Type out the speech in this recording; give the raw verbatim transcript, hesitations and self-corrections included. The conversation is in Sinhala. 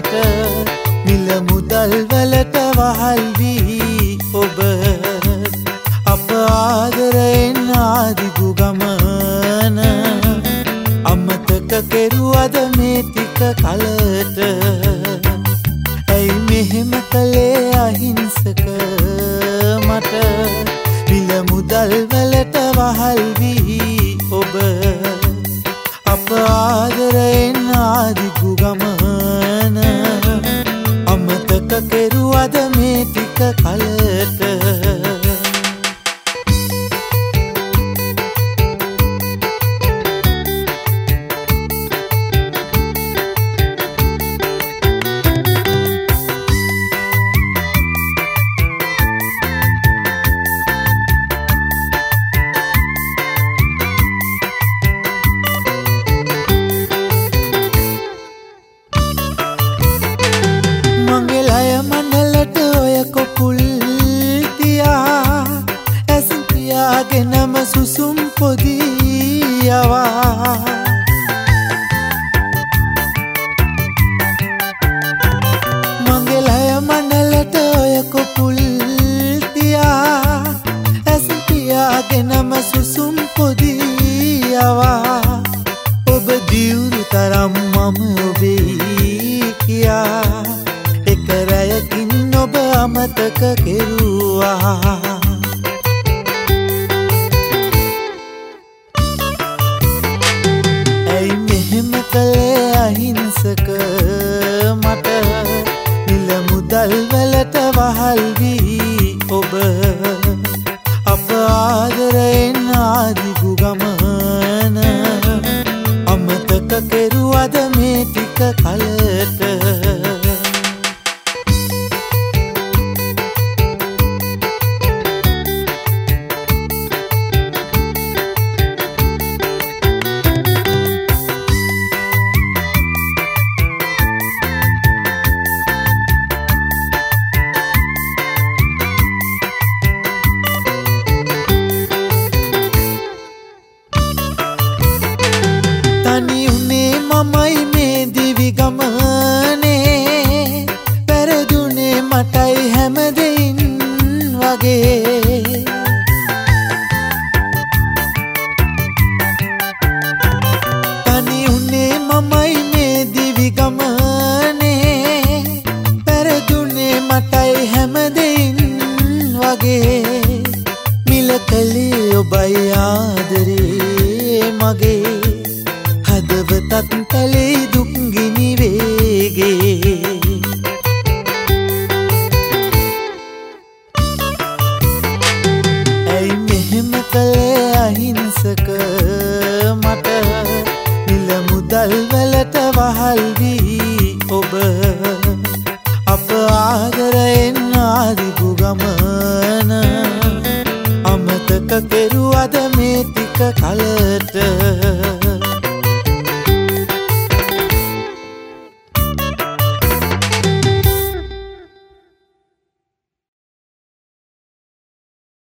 මට මිල මුදල් වලට වහල් වී ඔබ අප ආදරයෙන් ආදිගු ගමන අමතක කෙරුවද මේ ටික කලට ඇයි මෙහෙම කළේ අහිංසක මට මිල මුදල් වලට වහල් වී ඔබ අප ආදරයෙන් ආදිගු ගමන අමතක කෙරුවද මේ ටික කලට ගෙනම සුසුම් පොදියවා මගේ ලය මනලට ඔය කොපුල් තියා ඇස් පියාගෙනම සුසුම් පොදියවා ඔබ දියුණු තරම් මම ඔබේ කියා එක රැයකින් ඔබ අමතක කෙරුවා කළේ අහිංසක මට මිල මුදල් වලට වහල් වී ඔබ අප ආදරයෙන් ආදිගු ගමන අමතක කෙරුවද මේ ටික කලට තනි උනේ මමයි මේ දිවි ගමනේ පෙරදුනේ මටයි හැම දෙයින් වගේ තනි උනේ මමයි මේ දිවි ගමනේ